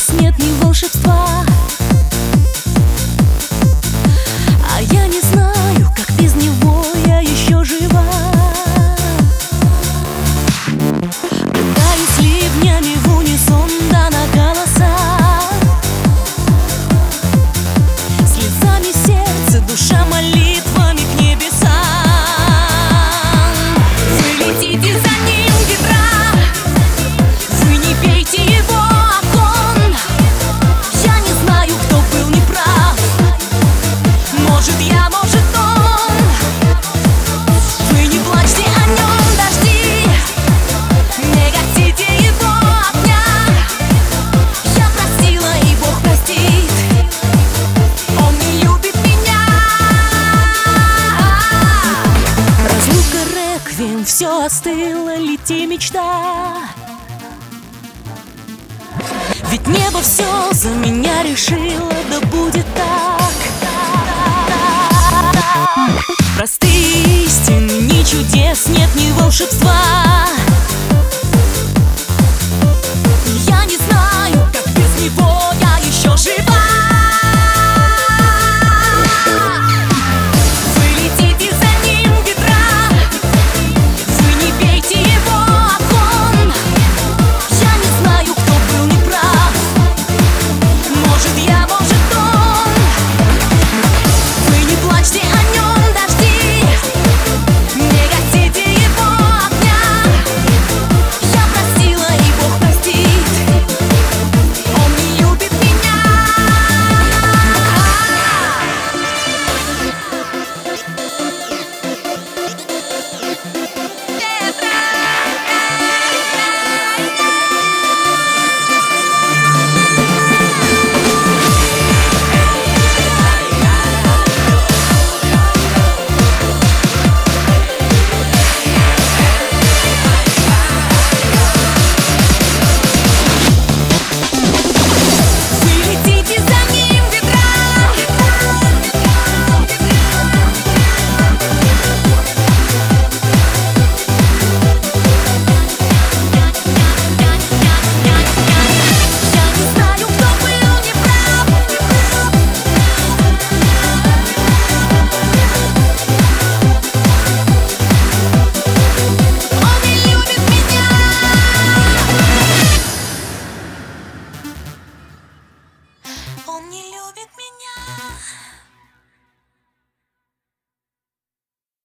чудес нет, ни волшебства. А я не знаю, как без него я еще жива. Пытаюсь ливнями в унисон, да на голоса. Слезами сердце, душа молитвами к небесам. Вы летите за ним, ветра, вы не бейте его окон. Я не знаю, кто был неправ. Может я, может он. Вы не плачьте о нем, дожди, не гасите его огня. Я просила, и Бог простит. Он не любит меня. Разлука, реквием, все остыло, лети, мечта. Ведь небо все за меня решило, да будет так. Простые истины, ни чудес нет, ни волшебства. Я не знаю, как без него я еще жива. Вы летите за ним, ветра, вы не бейте его окон. Я не знаю, кто был неправ. Может я, может он. Вы не плачьте о нем, дожди, не гасите его огня. Я просила, и Бог простит. Он не любит меня. Вы летите за ним, ветра, я не знаю, кто был неправ. Он не любит меня. Он не любит меня.